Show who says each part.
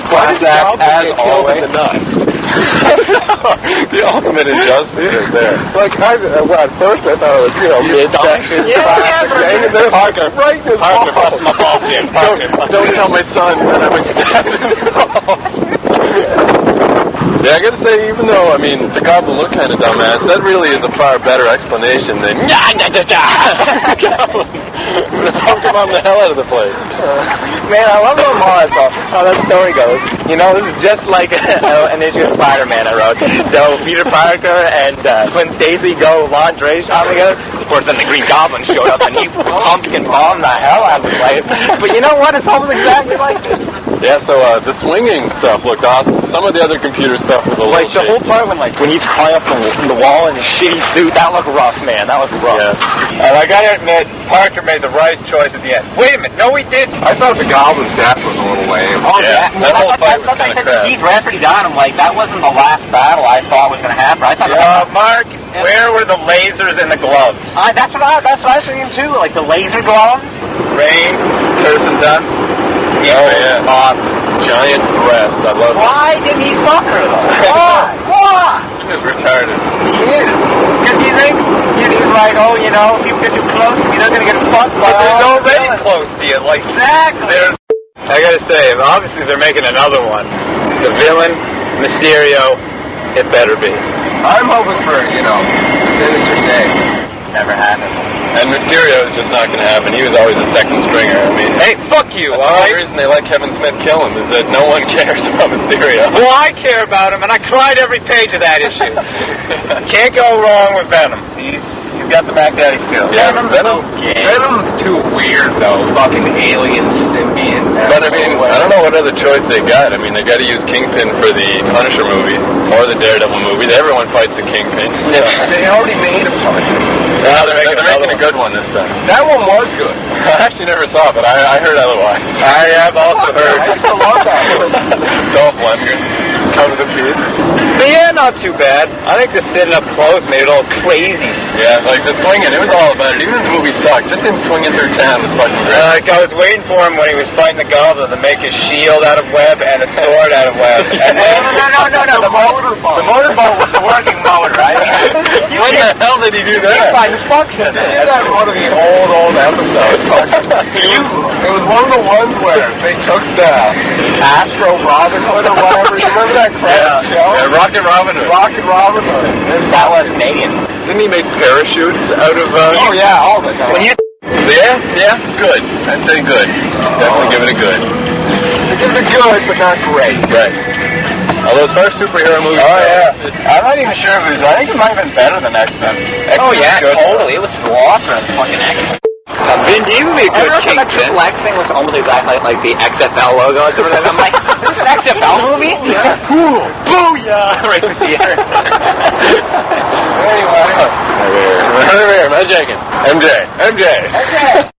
Speaker 1: class act as always. The ultimate injustice is there.
Speaker 2: Like, at first I thought it was, mid-section, classic thing, and there's Parker right in his
Speaker 1: Parker, my ball team. Don't tell my son that I was stabbed in the ball. Yeah, I gotta say, even though, the goblin looked kind of dumbass, that really is a far better explanation than Pokemon the hell out of the place.
Speaker 2: Man, I love how that story goes. This is just like an issue of Spider-Man I wrote. So Peter Parker and Gwen Stacy go lingerie shopping together. Of course, then the Green Goblin showed up and he pumpkin bombed the hell out of the place. But you know what? It's almost exactly like this.
Speaker 1: Yeah, so the swinging stuff looked awesome. Some of the other computer stuff was a little
Speaker 2: the whole part when he's climbing up the wall in his shitty suit, that looked rough, man. That was rough.
Speaker 1: Yeah.
Speaker 2: And I gotta admit, Parker made the right choice at the end. Wait a minute, no, he didn't.
Speaker 1: I thought the Goblin's death was a little lame.
Speaker 2: Oh, yeah.
Speaker 1: That whole fight was kind of crap.
Speaker 2: Keith Rafferty died. I'm like, that wasn't the last battle I thought was going to happen. I thought Mark, where were the lasers in the gloves? That's what I was thinking too, like the laser gloves. Rain, Kirsten Dunst.
Speaker 1: Yeah.
Speaker 2: Awesome.
Speaker 1: Giant breast. I love it.
Speaker 2: Why didn't he fuck her though? Why?
Speaker 1: He's retarded.
Speaker 2: He is. Because you think he's like, people get too close to me, they're going to get fucked by
Speaker 1: they're already close to you. Like,
Speaker 2: exactly.
Speaker 1: I gotta say, obviously they're making another one. The villain, Mysterio, it better be.
Speaker 2: I'm hoping for, Sinister Six. Never happened.
Speaker 1: And Mysterio is just not going to happen. He was always a second stringer.
Speaker 2: Hey, fuck you,
Speaker 1: all right? The reason they let Kevin Smith kill him is that no one cares about Mysterio.
Speaker 2: Well, I care about him, and I cried every page of that issue. Can't go wrong with Venom. He's got the Mac Daddy skills.
Speaker 1: Yeah, Venom's
Speaker 2: too weird, though. Fucking alien symbiont.
Speaker 1: But, I don't know what other choice they got. They got to use Kingpin for the Punisher movie or the Daredevil movie. Everyone fights the Kingpin.
Speaker 2: They already made a Punisher.
Speaker 1: Now they're making a good one this time.
Speaker 2: That one was good.
Speaker 1: I actually never saw it, but I heard otherwise.
Speaker 2: I have also heard. I used to love that one.
Speaker 1: Dolph Lundgren comes in peace.
Speaker 2: But yeah, not too bad. I think the sitting up close made it all crazy.
Speaker 1: Yeah, like the swinging, it was all about it. Even if the movie sucked, just him swinging through town was fucking great.
Speaker 2: I was waiting for him when he was fighting the Goblin to make his shield out of web and a sword out of web. And no. The motorboat was the working motor, right?
Speaker 1: When the hell did he do that?
Speaker 2: Function.
Speaker 1: He did that in one of the old episodes.
Speaker 2: It was one of the ones where they took the Astro Robin Hood or whatever. You remember that crap show?
Speaker 1: Yeah, Rocket Robin Hood.
Speaker 2: That was Megan.
Speaker 1: Didn't he make parachutes out of...
Speaker 2: all of it.
Speaker 1: Yeah, good. I'd say good. Definitely give it a good.
Speaker 2: Give it good, but not great.
Speaker 1: Right. Although as far as superhero movies...
Speaker 2: Oh, yeah. I'm not even sure if it was... I think it might have been better than X-Men. Totally. It was awesome. Fucking X-Men. Vin Diesel would be a good Kingpin. The Triple X thing was almost exactly like the XFL logo. I'm like, this is an XFL movie? Yeah. Cool. Booyah! Right in the theater. Anyway.
Speaker 1: Right here. Magic. MJ.